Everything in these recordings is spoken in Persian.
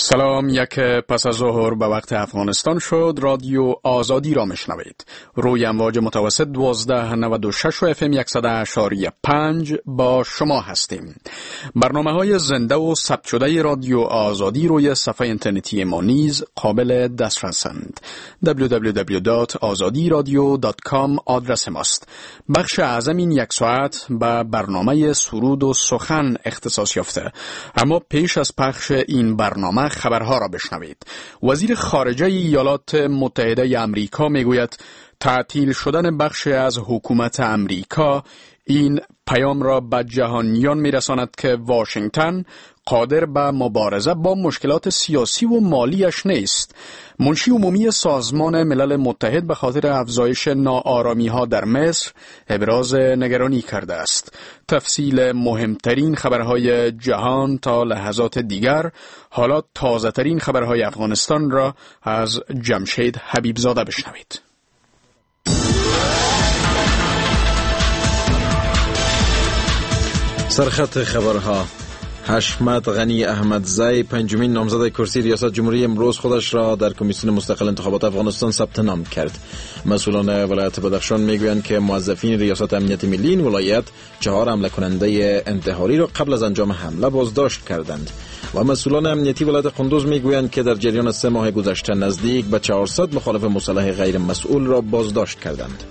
سلام، یک پس از ظهر به وقت افغانستان شد. رادیو آزادی را میشنوید. روی امواج متوسط 1296 و FM 100.5 با شما هستیم. برنامه‌های زنده و ثبت شده رادیو آزادی روی صفحه اینترنتی ما نیز قابل دسترسند. www.azadiradio.com آدرس ماست. بخش اعظم این یک ساعت به برنامه سرود و سخن اختصاص یافته. اما پیش از پخش این برنامه خبرها را بشنوید. وزیر خارجه ایالات متحده آمریکا میگوید تعطیل شدن بخشی از حکومت آمریکا این پیام را به جهانیان میرساند که واشنگتن قادر به مبارزه با مشکلات سیاسی و مالیش نیست. منشی عمومی سازمان ملل متحد به خاطر افزایش ناآرامی‌ها در مصر ابراز نگرانی کرده است. تفصیل مهمترین خبرهای جهان تا لحظات دیگر. حالا تازه‌ترین خبرهای افغانستان را از جمشید حبیبزاده بشنوید. سرخط خبرها: حشمت غنی احمدزی پنجمین نامزد کرسی ریاست جمهوری امروز خودش را در کمیسیون مستقل انتخابات افغانستان ثبت نام کرد. مسئولان ولایت بدخشان میگویند که موظفین ریاست امنیت ملی این ولایت 4 حمله کننده انتحاری را قبل از انجام حمله بازداشت کردند. و مسئولان امنیتی ولایت قندوز میگویند که در جریان 3 ماه گذشته نزدیک به 400 مخالف مسلح غیر مسئول را بازداشت کردند.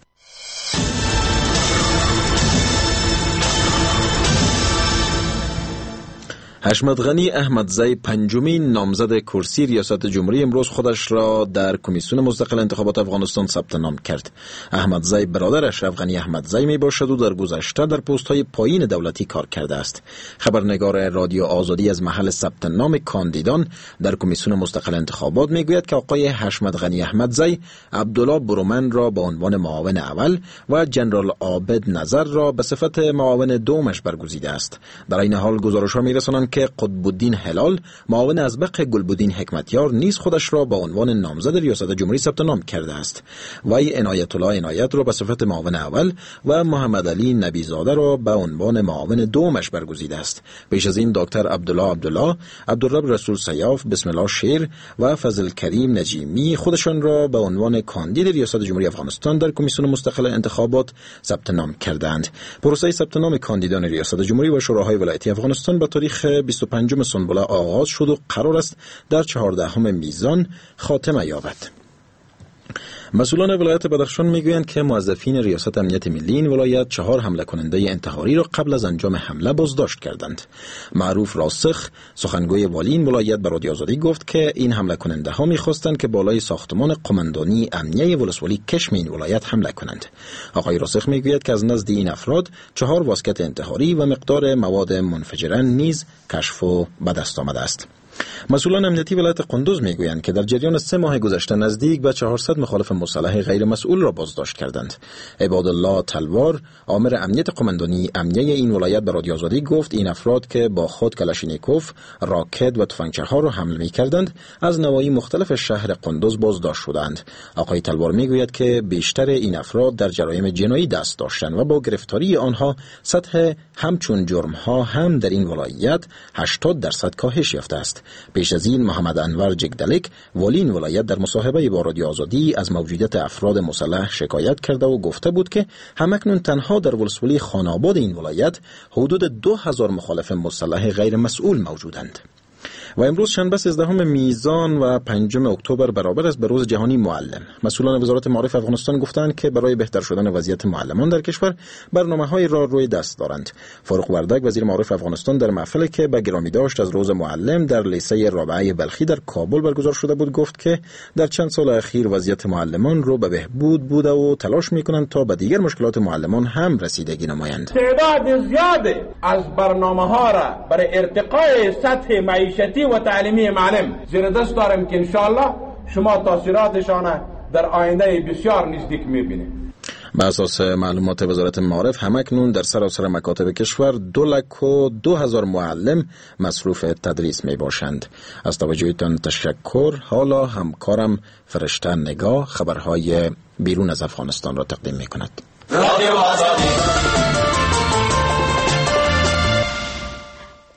حشمت غنی احمدزی پنجمین نامزد کرسی ریاست جمهوری امروز خودش را در کمیسیون مستقل انتخابات افغانستان ثبت نام کرد. احمدزی برادر اشرف غنی احمدزی می باشد و در گذشته در پست‌های پایین دولتی کار کرده است. خبرنگار رادیو آزادی از محل ثبت نام کاندیدان در کمیسیون مستقل انتخابات می گوید که آقای حشمت غنی احمدزی عبدالله برومن را به عنوان معاون اول و جنرال عابد نظر را به صفت معاون دومش برگزیده است. در این حال گزارش‌ها می‌رسانند که قطب‌الدین هلال معاون ازبق گلبدین حکمتیار نیز خودش را به عنوان نامزد ریاست جمهوری ثبت نام کرده است. وی عنایت الله عنایت را به صفت معاون اول و محمد علی نبیزاده را به عنوان معاون دومش برگزیده است. پیش از این دکتر عبدالله، عبدالرب رسول سیاف، بسم الله شیر و فضل کریم نجیمی خودشان را به عنوان کاندید ریاست جمهوری افغانستان در کمیسیون مستقل انتخابات ثبت نام کردند. پروسه ثبت نام کاندیدان ریاست جمهوری و شوراهای ولایتی افغانستان به تاریخ 25 سنبله آغاز شد و قرار است در 14 میزان خاتمه یابد. مسئولان ولایت بدخشان میگویند که موظفین ریاست امنیت ملی این ولایت 4 حمله کننده انتحاری را قبل از انجام حمله بازداشت کردند. معروف راسخ سخنگوی والی این ولایت به رادیو آزادی گفت که این حمله کننده ها میخواستند که بالای ساختمان قماندانی امنیه ولسوالی کشم این ولایت حمله کنند. آقای راسخ میگوید که از نزد این افراد 4 واسکت انتحاری و مقدار مواد منفجره نیز کشف و به دست آمده است. مسئولان امنیتی ولایت قندوز میگویند که در جریان 3 ماه گذشته نزدیک به 400 مخالف مسلح غیر مسئول را بازداشت کردند. عبادالله تلوار آمر امنیت قماندانی امنیه این ولایت به رادیو آزادی گفت این افراد که با خود کلاشینیکوف، راکت و تفنگچه‌ها را حمل می‌کردند از نواحی مختلف شهر قندوز بازداشت شدند. آقای تلوار میگوید که بیشتر این افراد در جرایم جنایی دست داشتند و با گرفتاری آنها سطح همچون جرم‌ها هم در این ولایت 80% کاهش یافته است. پیش از این محمد انور جگدلک والی این ولایت در مصاحبه با رادیو آزادی از موجودیت افراد مسلح شکایت کرده و گفته بود که همکنون تنها در ولسوالی خاناباد این ولایت حدود 2000 مخالف مسلح غیر مسئول موجودند. و امروز شنبه 13 میزان و 5 اکتبر برابر است به روز جهانی معلم. مسئولان وزارت معارف افغانستان گفتند که برای بهتر شدن وضعیت معلمان در کشور برنامه‌های را روی دست دارند. فاروق وردک وزیر معارف افغانستان در محفلی که به گرامی داشت از روز معلم در لیسه رابعه بلخی در کابل برگزار شده بود گفت که در چند سال اخیر وضعیت معلمان رو به بهبود بوده و تلاش می‌کنند تا به دیگر مشکلات معلمان هم رسیدگی نمایند. تعداد زیادی از برنامه‌ها را برای ارتقای سطح معیشتی و تعلیمی معلم زیر دست داریم که انشاءالله شما تاثیراتشان در آینده بسیار نزدیک می‌بینید. به اساس معلومات وزارت معارف همکنون در سراسر مکاتب کشور 202,000 معلم مصروف تدریس می باشند. از توجهتان تشکر. حالا همکارم فرشته نگاه خبرهای بیرون از افغانستان را تقدیم می کند.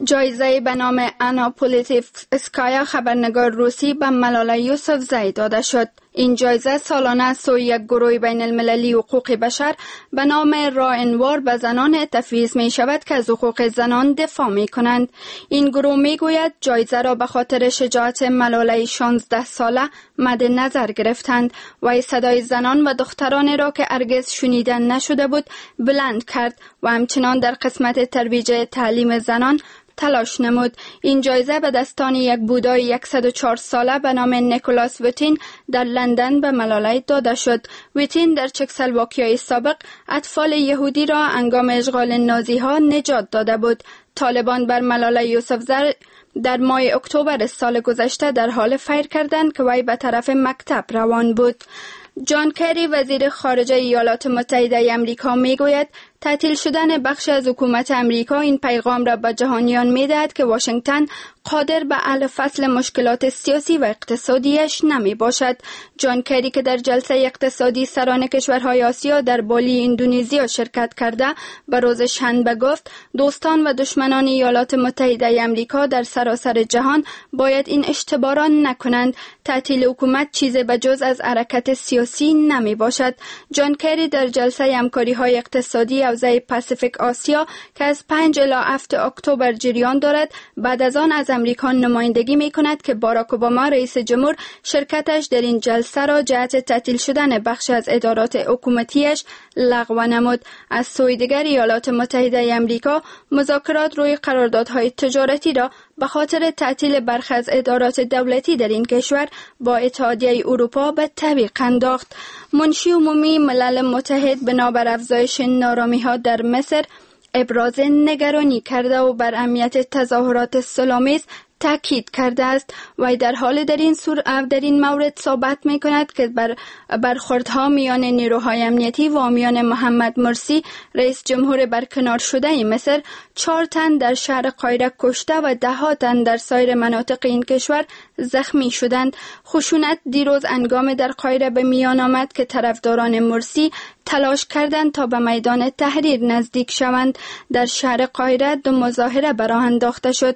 جایزه به نام انا پولیتیفسکایا خبرنگار روسی به ملاله یوسفزئی داده شد. این جایزه سالانه سوی یک گروه بین المللی حقوق بشر به نام راهنمای به زنان تفویض می شود که از حقوق زنان دفاع می کنند. این گروه می گوید جایزه را به خاطر شجاعت ملاله 16 ساله مد نظر گرفتند و صدای زنان و دختران را که هرگز شنیده نشده بود بلند کرد و همچنان در قسمت ترویج تعلیم زنان تلاش نمود. این جایزه به دستان یک بودای 104 ساله به نام نیکولاس ویتین در لندن به ملاله داده شد. ویتین در چکسلواکیای سابق اطفال یهودی را هنگام اشغال نازی ها نجات داده بود. طالبان بر ملاله یوسفزئی در ماه اکتبر سال گذشته در حال فیر کردند که وی به طرف مکتب روان بود. جان کری وزیر خارجه ایالات متحده آمریکا میگوید تعطیل شدن بخش از حکومت امریکا این پیغام را به جهانیان میدهد که واشنگتن قادر به حل فصل مشکلات سیاسی و اقتصادیش نمی باشد. جان کری که در جلسه اقتصادی سران کشورهای آسیا در بالی اندونزیا شرکت کرده به روز شنبه گفت دوستان و دشمنان ایالات متحده آمریکا در سراسر جهان باید این اشتباه را نکنند. تعطیل حکومت چیز به جز از حرکت سیاسی نمی باشد. جان کری در جلسه همکاری‌های اقتصادی حوزه پاسیفیک آسیا که از 5 الی 7 اکتبر جریان دارد بعد از آن از امریکا نمایندگی می کند که باراک اوباما رئیس جمهور شرکتش در این جلسه را جهت تعطیل شدن بخش از ادارات حکومتیش لغو نمود. از سوی دیگر ایالات متحده آمریکا مذاکرات روی قراردادهای تجارتی را به خاطر تعطیل برخی از ادارات دولتی در این کشور با اتحادیه اروپا به تعویق انداخت. منشی عمومی ملل متحد بنابر افزایش نارامی‌ها در مصر ابراز نگرانی کرده و بر اهمیت تظاهرات صلح‌آمیز تاکید کرده است و در حال در این مورد ثابت می کند که برخوردها میان نیروهای امنیتی و حامیان محمد مرسی رئیس جمهور برکنار شده مصر 4 تن در شهر قاهره کشته و 10 تن در سایر مناطق این کشور زخمی شدند. خشونت دیروز هنگام در قاهره به میان آمد که طرفداران مرسی تلاش کردند تا به میدان تحریر نزدیک شوند. در شهر قاهره 2 مظاهره براه انداخته شد.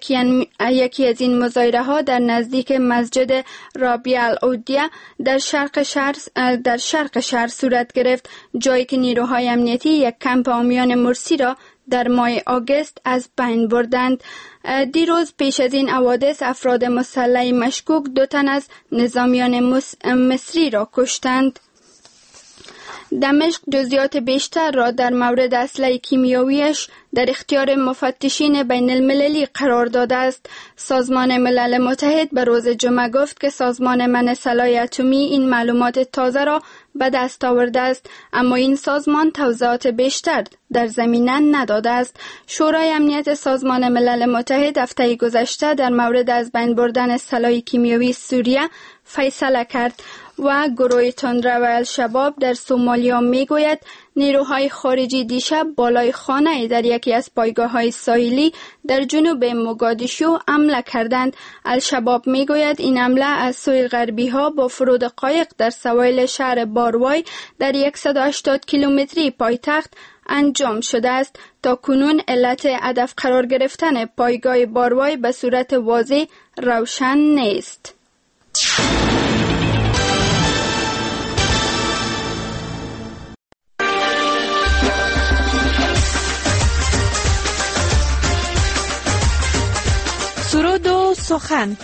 یکی از این مظاهره ها در نزدیک مسجد رابعه العودیه در شرق شهر صورت گرفت، جایی که نیروهای امنیتی یک کمپ حامیان مرسی را در ماه آگوست از بین بردند. دیروز پیش از این حوادث افراد مسلح مشکوک 2 تن از نظامیان مصری را کشتند. دمشق جزئیات بیشتر را در مورد اسلحه کیمیاییش در اختیار مفتشین بین المللی قرار داده است. سازمان ملل متحد به روز جمعه گفت که سازمان منع سلاح اتمی این معلومات تازه را به دست آورده است، اما این سازمان توضیحات بیشتر در زمینه نداده است. شورای امنیت سازمان ملل متحد هفته گذشته در مورد از بین بردن سلاح کیمیایی سوریه فیصله کرد و گروه تندرو الشباب در سومالیا میگوید نیروهای خارجی دیشب بالای خانه در یکی از پایگاه‌های ساحلی در جنوب موگادیشو حمله کردند. الشباب میگوید این حمله از سوی غربی‌ها با فرود قایق در سواحل شهر باروای در 180 کیلومتری پایتخت انجام شده است. تا کنون علت هدف قرار گرفتن پایگاه باروای به صورت واضح روشن نیست. سرود و سخن.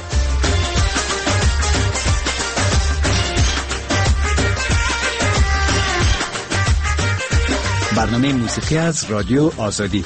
برنامه موسیقی از رادیو آزادی.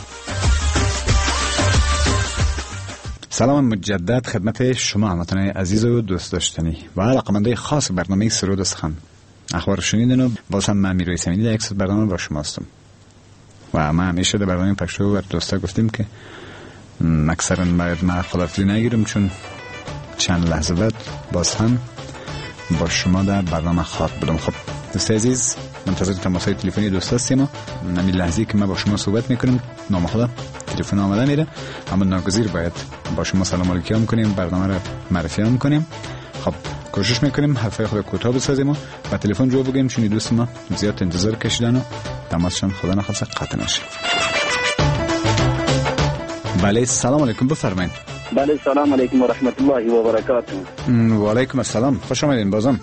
سلام مجدد خدمت شما هموطنان عزیز و دوست داشتنی و علاقه‌مندان خاص برنامه سرود و سخن. اخبار شنیدن و باز هم من میروی سمینی در یک ساعت برنامه با شما هستم و ما همیشه در برنامه پخشو و دوستا گفتیم که اکثرا باید من خلافی نگیرم چون چند لحظه بعد باز هم با شما در برنامه خواهد بودم. خب دوست عزیز، منتظر تماس‌های تلفنی دوست هستیم و همین لحظه‌ای که ما با شما صحبت میکنیم نام خدا تلفن آمده میره، اما ناگزیر باید با شما سلام علیکی هم کنیم، برنامه را معرفی هم کنیم. خب کوشش میکنیم حرفای خود کوتاه بسازیم و با تلفن جواب بگیم چون دوست ما زیاد انتظار کشیدن و تماسشون خدا نخواسته قطع نشه. بله سلام علیکم، بفرمایید. بله سلام علیکم و رحمت الله و برکاته. و علیکم السلام، خوش آمدین بازم.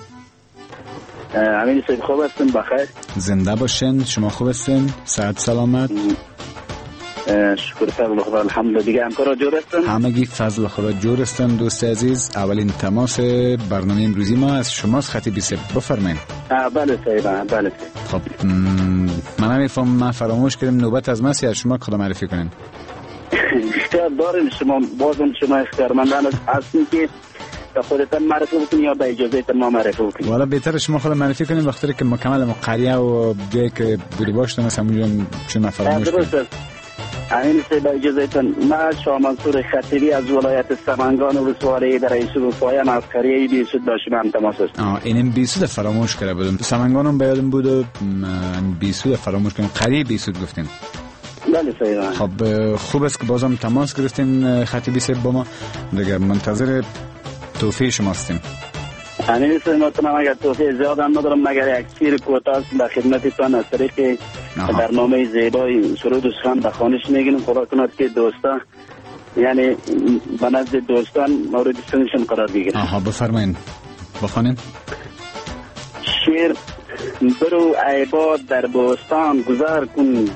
امین صاحب خوب هستین؟ بخیر؟ زنده باشین. شما خوب هستین؟ صحت سلامت؟ شکر فضل خدا الحمدلله. دیگه همکارا جور هستن؟ همگی فضل خدا جور هستن. دوست عزیز، اولین تماس برنامه امروزی ما از شماست خطیبی صاحب، بفرمایید. بله صاحب، بله. خب من نمیفهم، ما فراموش کردیم نوبت از ماست، از شما خدا معرفی کنین. اختیار داریم شما، بازم شما اختیارمندان هستین که خودتان معرفی بکنید یا به اجازه تان ما معرفی بکنید؟ والا بهتره شما خود معرفی کنید وقتی که مکمل قریه و جایی که بودی باشتن از همونجا چون فراموش کنید. درست است. امین صاحب به اجازه تان، من شاه منصور خطیبی از ولایت سمنگان و ولسوالی در یوسف پایان از قریه بیسود با شما هم تماس است. اینم بیسود فراموش کرده بودم، سمنگانم بیادم بود و بیسود فراموش کردم، قریه بیسود گفتیم. بله صاحب. خب خوب است که بازم تماس گرفتین خطیبی صاحب با ما، دیگه منتظر توفیق شما هستیم. امین صاحب من اگر توفیق زیاد هم ندارم مگر یک سیر کوتاه به خدمتتان از طریق برنامه زیبای سرود و سخن به خوانش میگیم. خدا کند که دوستا یعنی به نزد دوستان مورد سنشون قرار بگیره. بفرمایید بخوانید. شیر برو ای باد در بوستان گذر کن،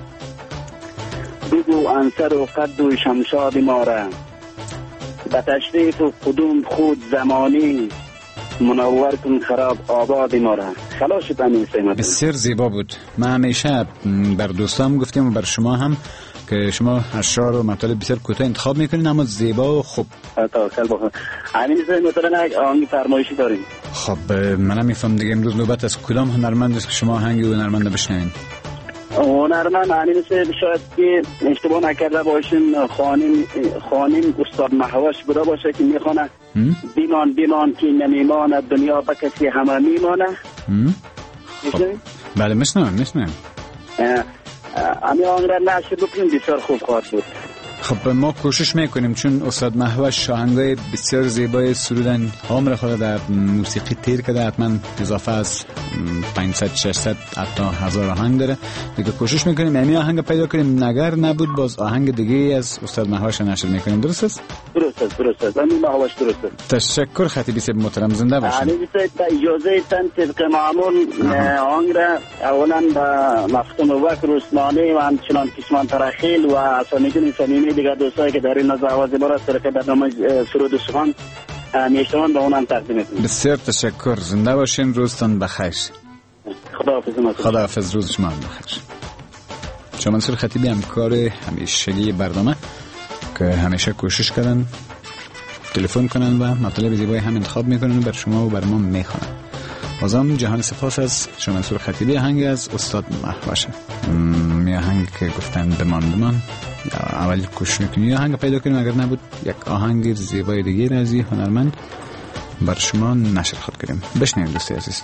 بگو انصر و قد و شمشاد ما را، به تشریف و قدوم خود زمانی، منور کن خراب آباد ما را. خلاص تامین سیمت. بسیار زیبا بود. من همیشه بر دوستام گفتیم و بر شما هم که شما اشعار و مطالب بسیار کوتاه انتخاب میکنین اما زیبا و خوب. توکل بخون. همین مثلا یک آهنگ فرمایشی داریم. خب منم میفهم دیگه امروز نوبت از کدام هنرمند است که شما آهنگ هنرمند بشنوین؟ هنرمند همین شاید که اشتباه نکرده باشین خانم استاد محوش بوده باشه که میخونه بیمان که نمیماند دنیا به کسی همه میمانه. بله میشنم. همین آهنگ را نشر بکنیم بسیار خوب خواهد بود. خب ما کوشش میکنیم چون استاد محوش آهنگای بسیار زیبای سرودن عمر خود در موسیقی تیر کرده، حتما اضافه از 500 600 حتی 1000 آهنگ داره دیگه. کوشش میکنیم همین آهنگ پیدا کنیم، نگر نبود باز آهنگ دیگه از استاد محوش نشر میکنیم. درست است؟ درست است. همین محوش درست است. تشکر خطیبی صاحب محترم، زنده باشید. علی صاحب اجازه تن طبق معمول آهنگ را اولا به مفتون بکر عثمانی و همچنان کشمان ترخیل و اسامیدین صمیمی دیگه دوستایی که در این نزد آواز ما را طریق برنامه سرود و سخن میشنوند به اونم تقدیم میکنم. بسیار تشکر، زنده باشین، روزتان بخیر. خداحافظ، روز شما بخیر. شاه منصور خطیبی همکار همیشگی برنامه که همیشه کوشش کردن تلفن کنن و مطالب زیبای هم انتخاب میکنن و بر شما و بر ما میخوانن. بازم جهان سپاس از شاه منصور خطیبی. آهنگ از استاد محوشه، می آهنگ که گفتن بمان اول کوشش میکنیم آهنگ پیدا کنیم، اگر نبود یک آهنگ زیبای دیگه از هنرمند بر شما نشر خود کردیم. بشنویم دوستی عزیز.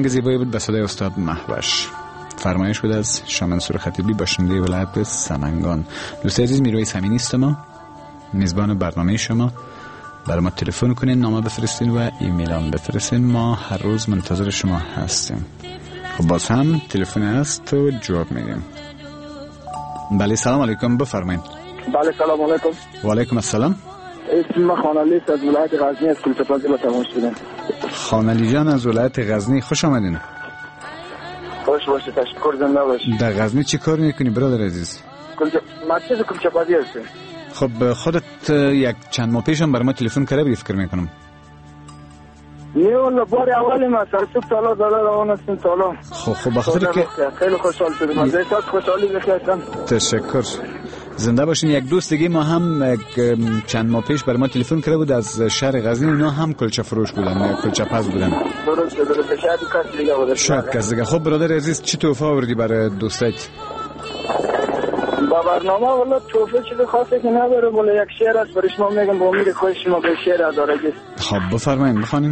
زیبایی بود به صدای استاد مهوش. فرمایش بود از شامنصور خطیبی باشنده ولایت سمنگان. دوست عزیز میرویس امینی است، ما میزبان برنامه شما. برای ما تلفن کنین، نامه بفرستین و ایمیل هم بفرستین، ما هر روز منتظر شما هستیم. خب باز هم تلفن هست و جواب میدیم. بله سلام علیکم، بفرمایید. بله سلام علیکم. و علیکم السلام. اسم خانعلی است از ولایت غزنی از کلچپازی با تماس شدم. خانعلی جان از ولایت غزنی، خوش آمدین. خوش باشید، تشکر، زنده باشید. در غزنی چی کار میکنی برادر عزیز؟ مرکز کلچپازی هستم. خب خودت یک چند ماه پیش هم برای ما تلفن کرده بودی فکر میکنم. نه والله بار اولی ما سرسوب سالا داره روان هستیم سالا. خب بخاطر که خیلی خوشحال شدیم، از احساس خوشحالی بخیستم. تشکر، زنده باشین. یک دوست دیگه ما هم چند ماه پیش برای ما تلفن کرده بود از شهر غزنی، اونا هم کلچه فروش بودن، کلچه پز بودن. درست شاید کس دیگه بوده. شاید کس دیگه. خب برادر عزیز چی تحفه آوردی برای دوستت؟ با برنامه والا توفه چیز خاصی که نداره، والا یک شعر است برای شما میگم، با امید خواهش شما به شعر ادارگی. خب بفرمایید بخوانین.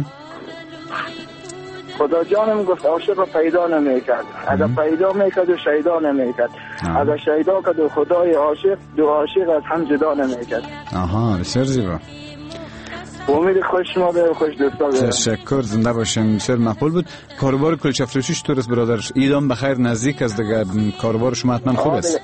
خدا جانم گفت عاشق پیدا نمیکرد، اگر پیدا میکرد و شیدا نمیکرد، اگر شیدا کرد و خدای عاشق، دو عاشق از هم جدا نمیکرد. آها بسیار زیبا. امید خوش شما به خوش دوستا. تشکر، زنده باشین. بسیار مقبول بود. کاروبار کلچه فروشی چطور است برادر؟ ایدام بخیر نزدیک است دیگه، کاروبار شما حتما خوب است.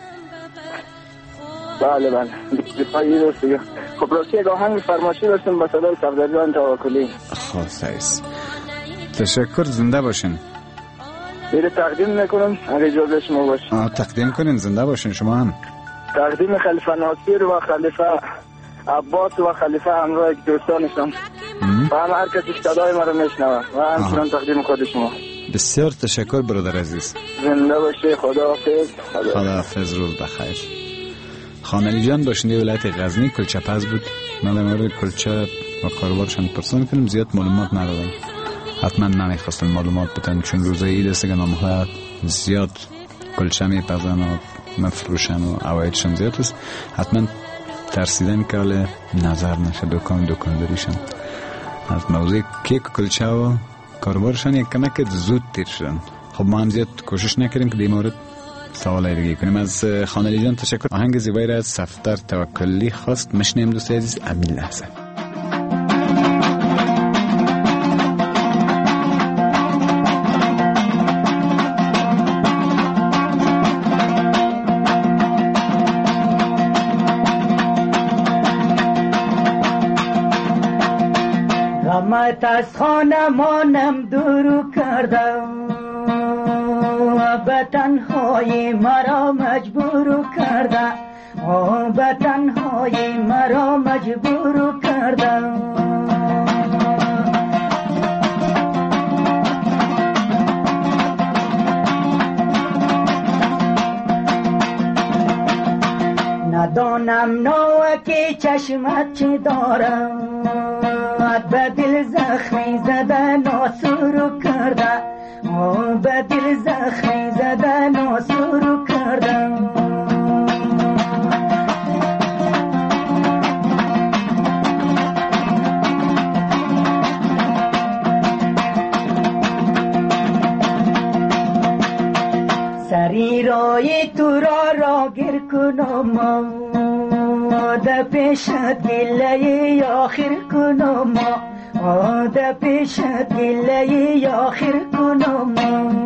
بله دفاعی درست دیگه. خب راستی یک آهنگ فرمایشی داشتم با صدای صفدرجان توکلی. خاص. تشکر، زنده باشین. میره تقدیم میکنم اگه اجازه شما باشه. تقدیم کنین، زنده باشین شما هم. تقدیم خلیفه ناصر و خلیفه عباس و خلیفه همراه دوستانشم و هم هر کسی صدای ما رو میشنوه و همچنان تقدیم خود شما. بسیار تشکر برادر عزیز. زنده باشی. خداحافظ. خداحافظ، روز بخیر. خانعلی جان باشنده ولایت غزنی، کلچه پز بود. من در مورد کلچه و کاروبارشان پرسان کنم، زیاد معلومات ندارم. حتما نمیخواستن معلومات بدن چون روزه عید است که نامها زیاد کلچه میپزن و مفروشن و عوایدشان زیاد است. حتما ترسیدن که حال نظر نشه دکانداریشن از موضوع کیک کلچه و کاروبارشان یک کمک زود تیر شدن. خب ما هم زیاد کوشش نکردیم که در مورد سوال دیگه کنیم. از خانعلی جان تشکر. آهنگ زیبایی را از صفدر توکلی خواست، مشنیم دوست عزیز. امین لحظه. غمت از خانه مانم دور کردم به تنهایی مرا مجبور کرده، به تنهایی مرا مجبور کرده. ندانم ناوکی چشمت چی دارم، به دل زخمی زده ناسور کرده، به دل زخمی زده ناسور کرده. سری رای تو را گیر کنم، در پیشت گله آخر کنم، در پیشت گله آخر کنم.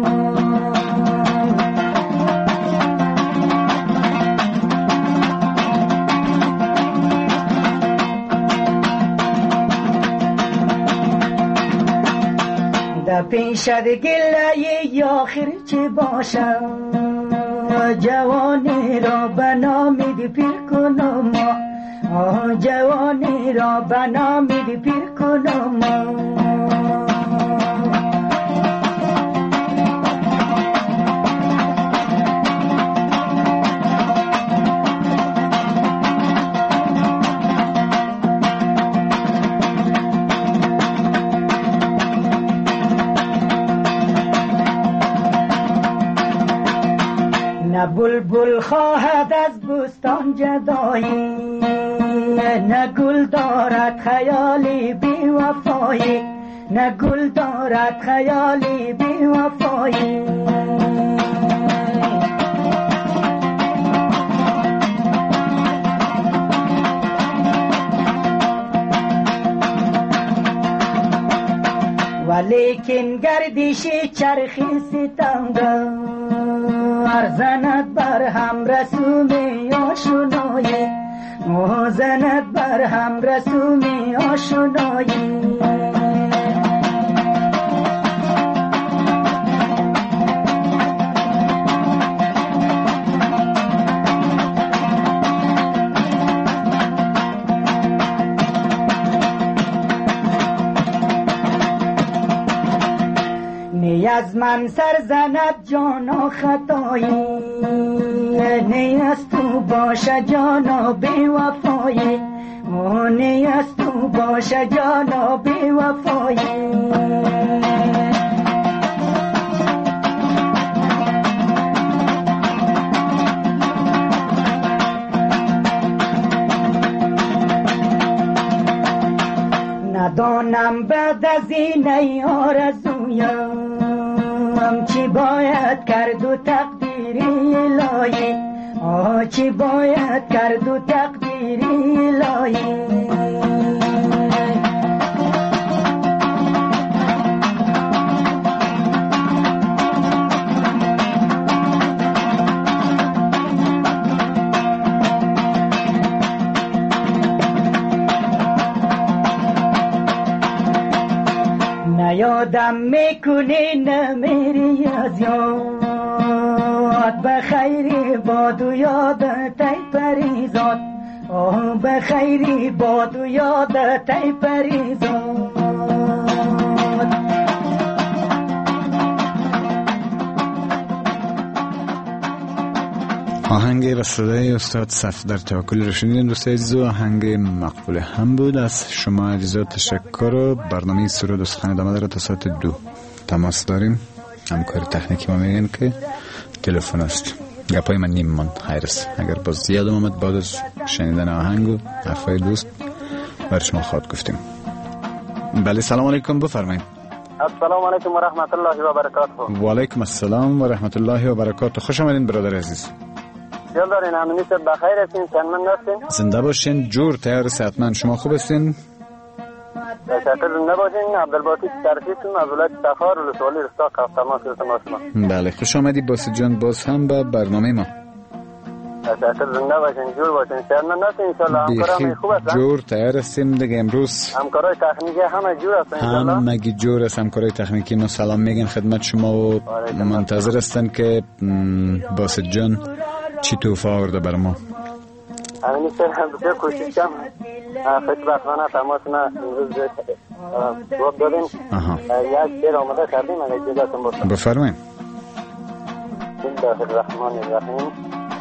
در پیشت گله آخر چه باشم، جوانی را به نامید پیر کنم، جوانی را به نامید پیر کنم. نه بلبل خواهد از بستان جدایی، نه گل دارد خیالی بی وفایی، نه گل دارد خیالی بی وفایی. ولیکن گردش چرخ ستمگر زند بر هم رسوم آشنایی، زند بر هم رسوم آشنایی. از من سر زند جانا خطایی، نی از تو باشه جانا بی وفایی، نی از تو باشه جانا بی وفایی. ندانم بعد از این ای آرزویم چی باید کرد و تقدیری الهی، چی باید کرد و تقدیری الهی. یادم میکنی نمیری از یاد، بخیری باد و یادت ای پریزاد، بخیری باد و یادت ای پریزاد. آهنگ و صدای استاد صفدر توکلی رو شنیدین دوستای عزیز. آهنگ مقبول هم بود. از شما عزیزا تشکر. و برنامه سرود و سخن ادامه داره تا ساعت 2 تماس داریم. همکار تکنیکی ما میگن که تلفن است. گپای من نیم ماند خیر است. اگر باز زیاد اومد بعد از شنیدن آهنگ و حرفای دوست بر شما خواهد گفتیم. بله سلام علیکم، بفرمایید. السلام علیکم و رحمت الله و برکاته. و علیکم السلام و رحمت الله و برکاته. خوش آمدین برادر عزیز. جل دارین، امنی شد بخیر هستین، چندمن هستین؟ زنده باشین، جور تیار صحتمند. شما خوب هستین؟ تشکر. زنده باشین. عبدالباسی ترفیسم از ولایت تخار ولسوالی رستا کافتما شما. بله خوش آمدی باسط جان باز هم به برنامه ما. تشکر. زنده باشین، جور باشین، چندمن هستین. انشالله همکارم خوب هستن؟ جور تیار هستیم دیگه. امروز همکارای تکنیکی همه جور هستن انشالله؟ همگی جور هست. همکارای تکنیکی ما سلام میگن خدمت شما و منتظر هستن که باسط جان چی توفه آورده بر ما. همینی که بسیار کوشش کم خدمتمانه تماسنا امروز جواب دادیم. یک شعر آماده کردیم، اگر اجازهتون باشه بفرمایید. بسم الله الرحمن الرحیم.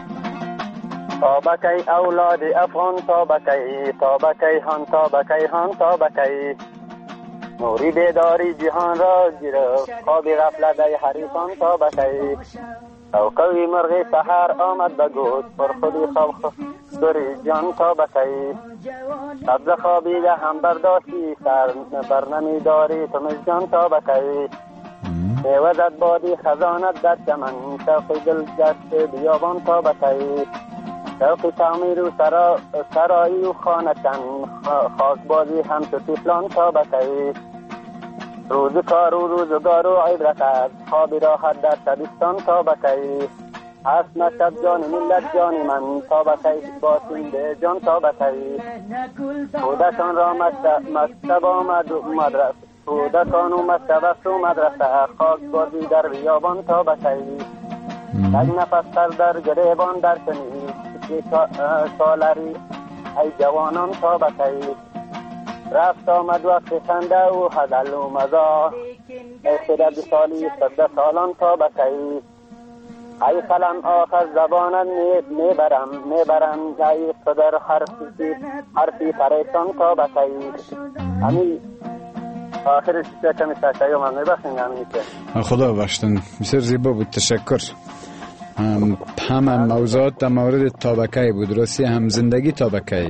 تابکی اولاد افغان تابکی، تابکی هان تابکی هان تابکی، نوری بیداری جهان را گرفت، خواب غفلت ای حریفان تابکی. توقعی مرغی سحر آمد بگود، پر خودی خواب دوری جان تابکی. سبز خوابیده هم برداشتی سر، برنمی داری تو مجان تابکی. میوزد بادی خزانت در چمن، شوق دل گشت بیابان تابکی. شوق تعمیر و سرایی و خانکن، خاک بازی هم تو تیفلان تابکی. روز کار و روزگار و عبرت است، خوابی راحت در شبستان تابکی. هست نشد جان ملت جان من، تابکی باسیم به جان تابکی. کودکان را مکتب آمد و مدرسه، کودکان و مکتب و مدرسه، خاک بازی در بیابان تابکی. یک نفس سر در گریبان در کنی، سالری ای جوانان تابکی. رفت آمد وقت خنده و هدل و مزاح، ای خرد سالی 17 سالان تابکی. ای قلم آخر زبانت میبرم ای صدر حرفی پریشان تابکی. همین آخرش کمی تشکیه من میبخشین. همینی که خدا بخشتن. بسیار زیبا بود، تشکر. هم موضوعات در مورد تابکی بود، راستی هم زندگی تابکی.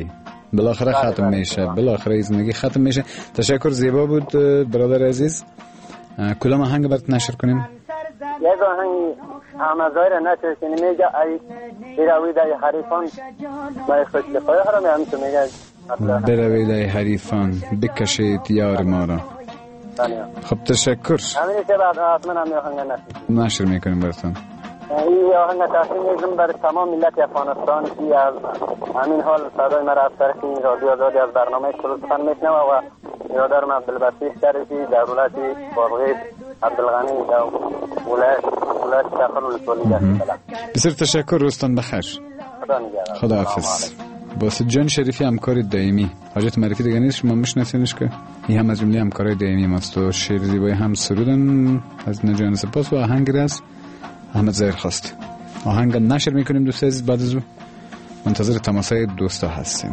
بالاخره ختم میشه، بالاخره زندگی ختم میشه. تشکر، زیبا بود برادر عزیز. کدام آهنگ برات نشر کنیم؟ یک آهنگ احمد زای را نشر کنیم، میگه ای بروید ای حریفان و خوشتفای ها را میگه بروید ای حریفان بکشید یار ما را. خب تشکر. همین که بعد حتما هم آهنگ نشر میکنیم براتون. این آهنگ تقدیم میکنم برای تمام ملت افغانستان که از همین حال صدای مرا از طریق این رادیو آزادی از برنامه کردستان میشنوه و برادرم عبدالبسیط شریفی در ولایت بابغید، عبدالغنی در ولایت شخر الولی. بسیار تشکر، روزتان بخیر. خدا حافظ. باسط جان شریفی همکار دائمی، حاجت معرفی دیگه نیست، شما میشناسینش که این هم از جمله همکارای دائمی ماست و شعر زیبای هم سرودن از نجان سپاس و آهنگ راست احمد زایر خواست. آهنگ نشر میکنیم دوست عزیز، بعد از او منتظر تماسای دوستا هستیم.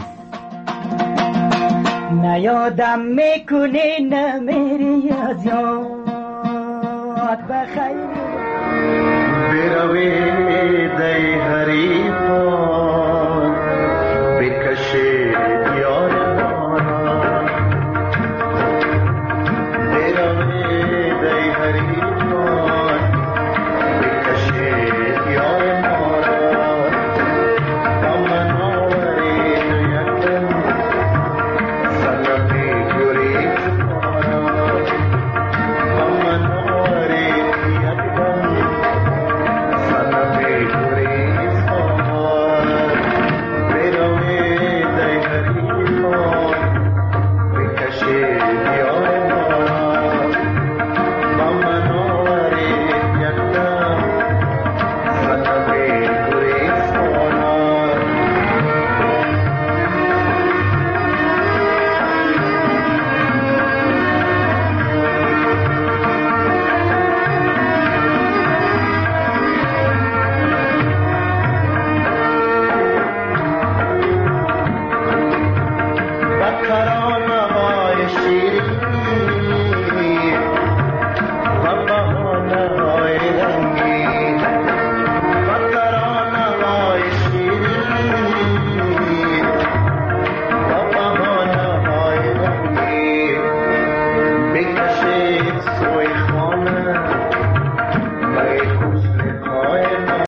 نیادم میکنی نمیری از یاد بخیر بروید ای